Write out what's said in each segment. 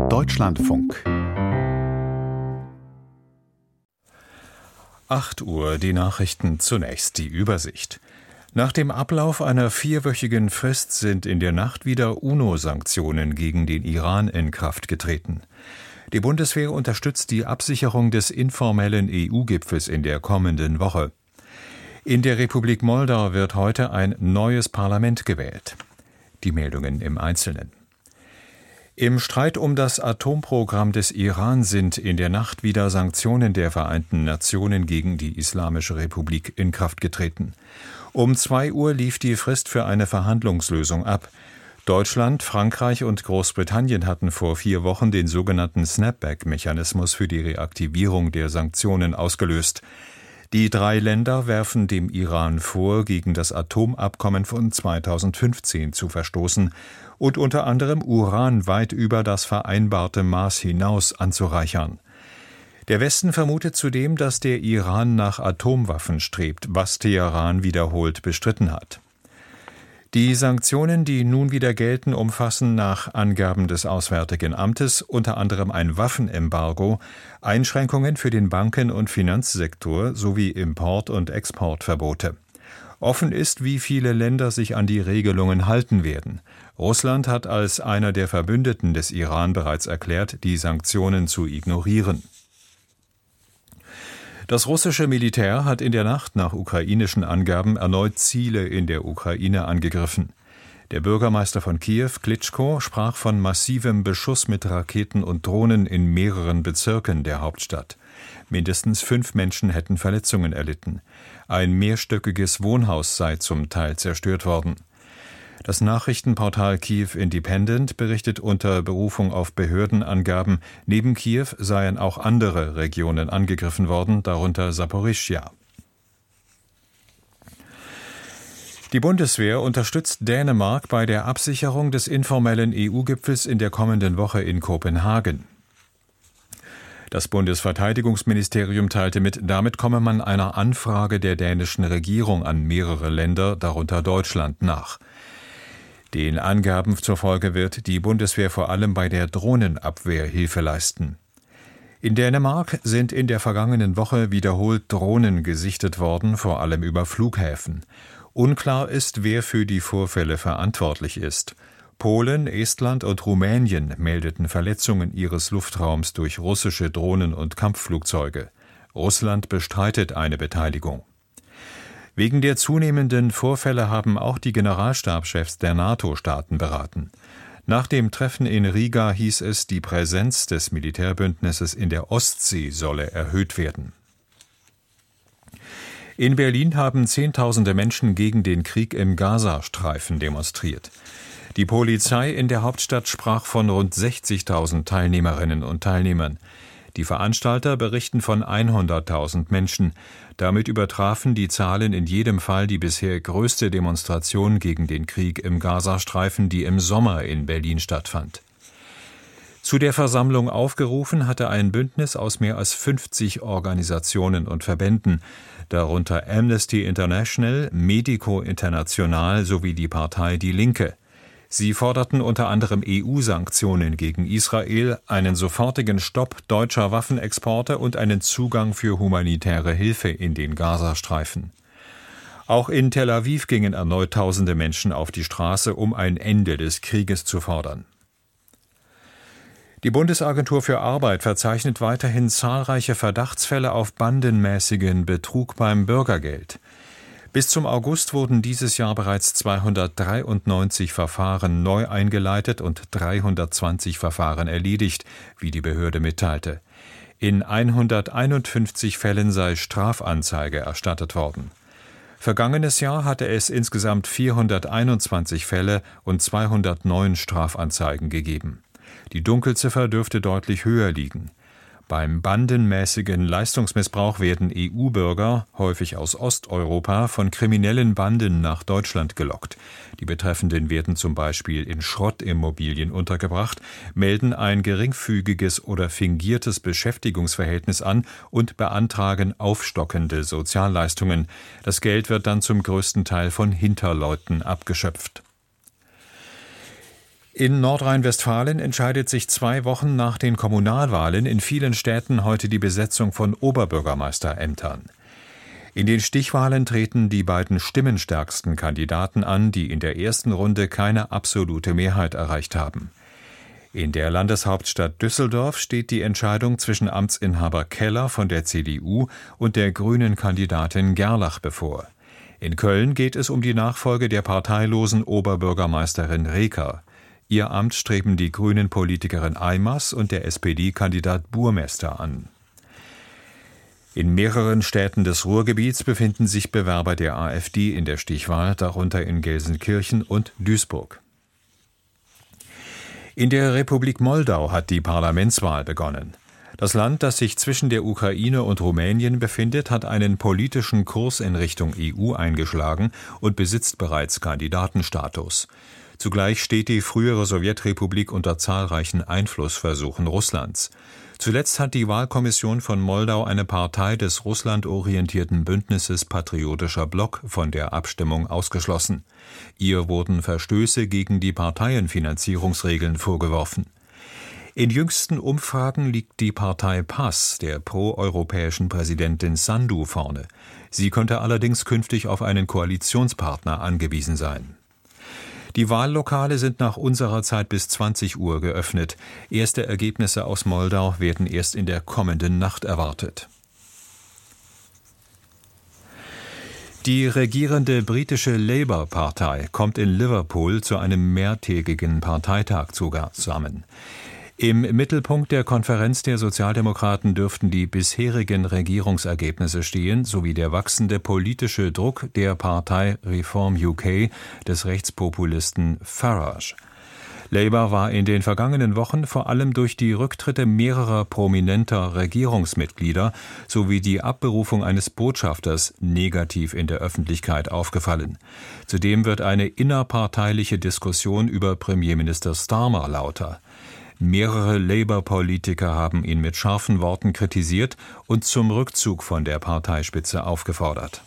Deutschlandfunk 8 Uhr, die Nachrichten, zunächst die Übersicht. Nach dem Ablauf einer 4-wöchigen Frist sind in der Nacht wieder UNO-Sanktionen gegen den Iran in Kraft getreten. Die Bundeswehr unterstützt die Absicherung des informellen EU-Gipfels in der kommenden Woche. In der Republik Moldau wird heute ein neues Parlament gewählt. Die Meldungen im Einzelnen. Im Streit um das Atomprogramm des Iran sind in der Nacht wieder Sanktionen der Vereinten Nationen gegen die Islamische Republik in Kraft getreten. Um 2 Uhr lief die Frist für eine Verhandlungslösung ab. Deutschland, Frankreich und Großbritannien hatten vor 4 Wochen den sogenannten Snapback-Mechanismus für die Reaktivierung der Sanktionen ausgelöst. Die 3 Länder werfen dem Iran vor, gegen das Atomabkommen von 2015 zu verstoßen und unter anderem Uran weit über das vereinbarte Maß hinaus anzureichern. Der Westen vermutet zudem, dass der Iran nach Atomwaffen strebt, was Teheran wiederholt bestritten hat. Die Sanktionen, die nun wieder gelten, umfassen nach Angaben des Auswärtigen Amtes unter anderem ein Waffenembargo, Einschränkungen für den Banken- und Finanzsektor sowie Import- und Exportverbote. Offen ist, wie viele Länder sich an die Regelungen halten werden. Russland hat als einer der Verbündeten des Iran bereits erklärt, die Sanktionen zu ignorieren. Das russische Militär hat in der Nacht nach ukrainischen Angaben erneut Ziele in der Ukraine angegriffen. Der Bürgermeister von Kiew, Klitschko, sprach von massivem Beschuss mit Raketen und Drohnen in mehreren Bezirken der Hauptstadt. Mindestens 5 Menschen hätten Verletzungen erlitten. Ein mehrstöckiges Wohnhaus sei zum Teil zerstört worden. Das Nachrichtenportal Kyiv Independent berichtet unter Berufung auf Behördenangaben, neben Kiew seien auch andere Regionen angegriffen worden, darunter Saporischschja. Die Bundeswehr unterstützt Dänemark bei der Absicherung des informellen EU-Gipfels in der kommenden Woche in Kopenhagen. Das Bundesverteidigungsministerium teilte mit, damit komme man einer Anfrage der dänischen Regierung an mehrere Länder, darunter Deutschland, nach. Den Angaben zufolge wird die Bundeswehr vor allem bei der Drohnenabwehr Hilfe leisten. In Dänemark sind in der vergangenen Woche wiederholt Drohnen gesichtet worden, vor allem über Flughäfen. Unklar ist, wer für die Vorfälle verantwortlich ist. Polen, Estland und Rumänien meldeten Verletzungen ihres Luftraums durch russische Drohnen und Kampfflugzeuge. Russland bestreitet eine Beteiligung. Wegen der zunehmenden Vorfälle haben auch die Generalstabschefs der NATO-Staaten beraten. Nach dem Treffen in Riga hieß es, die Präsenz des Militärbündnisses in der Ostsee solle erhöht werden. In Berlin haben Zehntausende Menschen gegen den Krieg im Gazastreifen demonstriert. Die Polizei in der Hauptstadt sprach von rund 60.000 Teilnehmerinnen und Teilnehmern. Die Veranstalter berichten von 100.000 Menschen. Damit übertrafen die Zahlen in jedem Fall die bisher größte Demonstration gegen den Krieg im Gazastreifen, die im Sommer in Berlin stattfand. Zu der Versammlung aufgerufen hatte ein Bündnis aus mehr als 50 Organisationen und Verbänden, darunter Amnesty International, Medico International sowie die Partei Die Linke. Sie forderten unter anderem EU-Sanktionen gegen Israel, einen sofortigen Stopp deutscher Waffenexporte und einen Zugang für humanitäre Hilfe in den Gazastreifen. Auch in Tel Aviv gingen erneut tausende Menschen auf die Straße, um ein Ende des Krieges zu fordern. Die Bundesagentur für Arbeit verzeichnet weiterhin zahlreiche Verdachtsfälle auf bandenmäßigen Betrug beim Bürgergeld. Bis zum August wurden dieses Jahr bereits 293 Verfahren neu eingeleitet und 320 Verfahren erledigt, wie die Behörde mitteilte. In 151 Fällen sei Strafanzeige erstattet worden. Vergangenes Jahr hatte es insgesamt 421 Fälle und 209 Strafanzeigen gegeben. Die Dunkelziffer dürfte deutlich höher liegen. Beim bandenmäßigen Leistungsmissbrauch werden EU-Bürger, häufig aus Osteuropa, von kriminellen Banden nach Deutschland gelockt. Die Betreffenden werden zum Beispiel in Schrottimmobilien untergebracht, melden ein geringfügiges oder fingiertes Beschäftigungsverhältnis an und beantragen aufstockende Sozialleistungen. Das Geld wird dann zum größten Teil von Hinterleuten abgeschöpft. In Nordrhein-Westfalen entscheidet sich 2 Wochen nach den Kommunalwahlen in vielen Städten heute die Besetzung von Oberbürgermeisterämtern. In den Stichwahlen treten die beiden stimmenstärksten Kandidaten an, die in der ersten Runde keine absolute Mehrheit erreicht haben. In der Landeshauptstadt Düsseldorf steht die Entscheidung zwischen Amtsinhaber Keller von der CDU und der grünen Kandidatin Gerlach bevor. In Köln geht es um die Nachfolge der parteilosen Oberbürgermeisterin Reker. Ihr Amt streben die Grünen-Politikerin Eimers und der SPD-Kandidat Burmester an. In mehreren Städten des Ruhrgebiets befinden sich Bewerber der AfD in der Stichwahl, darunter in Gelsenkirchen und Duisburg. In der Republik Moldau hat die Parlamentswahl begonnen. Das Land, das sich zwischen der Ukraine und Rumänien befindet, hat einen politischen Kurs in Richtung EU eingeschlagen und besitzt bereits Kandidatenstatus. Zugleich steht die frühere Sowjetrepublik unter zahlreichen Einflussversuchen Russlands. Zuletzt hat die Wahlkommission von Moldau eine Partei des russlandorientierten Bündnisses Patriotischer Block von der Abstimmung ausgeschlossen. Ihr wurden Verstöße gegen die Parteienfinanzierungsregeln vorgeworfen. In jüngsten Umfragen liegt die Partei PAS der proeuropäischen Präsidentin Sandu vorne. Sie könnte allerdings künftig auf einen Koalitionspartner angewiesen sein. Die Wahllokale sind nach unserer Zeit bis 20 Uhr geöffnet. Erste Ergebnisse aus Moldau werden erst in der kommenden Nacht erwartet. Die regierende britische Labour-Partei kommt in Liverpool zu einem mehrtägigen Parteitag zusammen. Im Mittelpunkt der Konferenz der Sozialdemokraten dürften die bisherigen Regierungsergebnisse stehen, sowie der wachsende politische Druck der Partei Reform UK des Rechtspopulisten Farage. Labour war in den vergangenen Wochen vor allem durch die Rücktritte mehrerer prominenter Regierungsmitglieder sowie die Abberufung eines Botschafters negativ in der Öffentlichkeit aufgefallen. Zudem wird eine innerparteiliche Diskussion über Premierminister Starmer lauter. Mehrere Labour-Politiker haben ihn mit scharfen Worten kritisiert und zum Rückzug von der Parteispitze aufgefordert.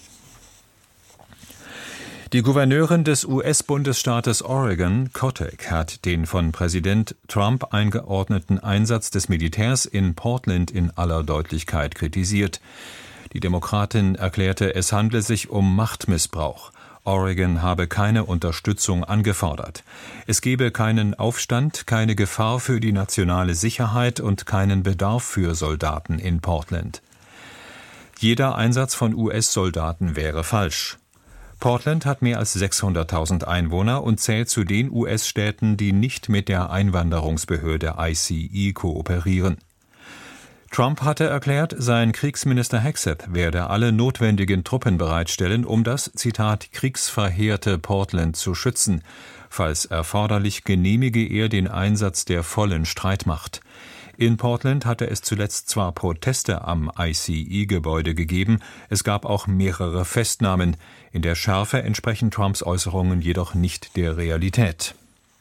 Die Gouverneurin des US-Bundesstaates Oregon, Kotek, hat den von Präsident Trump eingeordneten Einsatz des Militärs in Portland in aller Deutlichkeit kritisiert. Die Demokratin erklärte, es handle sich um Machtmissbrauch. Oregon habe keine Unterstützung angefordert. Es gebe keinen Aufstand, keine Gefahr für die nationale Sicherheit und keinen Bedarf für Soldaten in Portland. Jeder Einsatz von US-Soldaten wäre falsch. Portland hat mehr als 600.000 Einwohner und zählt zu den US-Städten, die nicht mit der Einwanderungsbehörde ICE kooperieren. Trump hatte erklärt, sein Kriegsminister Hegseth werde alle notwendigen Truppen bereitstellen, um das, Zitat, kriegsverheerte Portland zu schützen. Falls erforderlich, genehmige er den Einsatz der vollen Streitmacht. In Portland hatte es zuletzt zwar Proteste am ICE-Gebäude gegeben, es gab auch mehrere Festnahmen. In der Schärfe entsprechen Trumps Äußerungen jedoch nicht der Realität.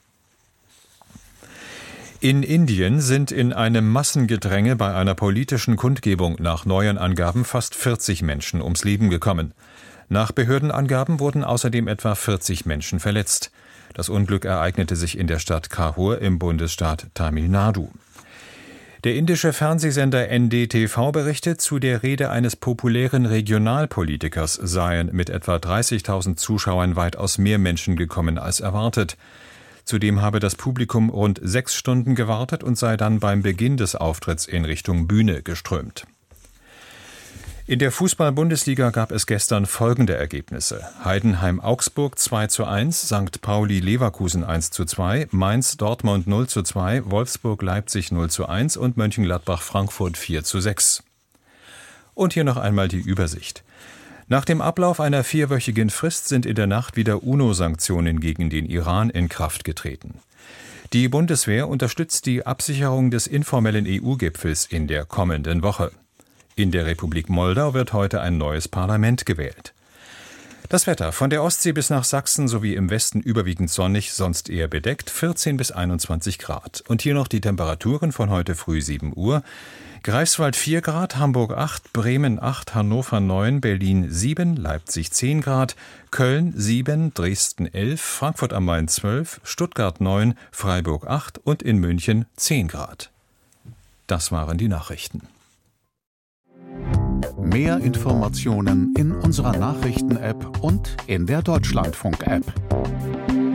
In Indien sind in einem Massengedränge bei einer politischen Kundgebung nach neuen Angaben fast 40 Menschen ums Leben gekommen. Nach Behördenangaben wurden außerdem etwa 40 Menschen verletzt. Das Unglück ereignete sich in der Stadt Kahur im Bundesstaat Tamil Nadu. Der indische Fernsehsender NDTV berichtet, zu der Rede eines populären Regionalpolitikers seien mit etwa 30.000 Zuschauern weitaus mehr Menschen gekommen als erwartet. Zudem habe das Publikum rund 6 Stunden gewartet und sei dann beim Beginn des Auftritts in Richtung Bühne geströmt. In der Fußball-Bundesliga gab es gestern folgende Ergebnisse: Heidenheim-Augsburg 2:1, St. Pauli-Leverkusen 1:2, Mainz-Dortmund 0:2, Wolfsburg-Leipzig 0:1 und Mönchengladbach-Frankfurt 4:6. Und hier noch einmal die Übersicht. Nach dem Ablauf einer 4-wöchigen Frist sind in der Nacht wieder UNO-Sanktionen gegen den Iran in Kraft getreten. Die Bundeswehr unterstützt die Absicherung des informellen EU-Gipfels in der kommenden Woche. In der Republik Moldau wird heute ein neues Parlament gewählt. Das Wetter: von der Ostsee bis nach Sachsen sowie im Westen überwiegend sonnig, sonst eher bedeckt, 14 bis 21 Grad. Und hier noch die Temperaturen von heute früh 7 Uhr. Greifswald 4 Grad, Hamburg 8, Bremen 8, Hannover 9, Berlin 7, Leipzig 10 Grad, Köln 7, Dresden 11, Frankfurt am Main 12, Stuttgart 9, Freiburg 8 und in München 10 Grad. Das waren die Nachrichten. Mehr Informationen in unserer Nachrichten-App und in der Deutschlandfunk-App.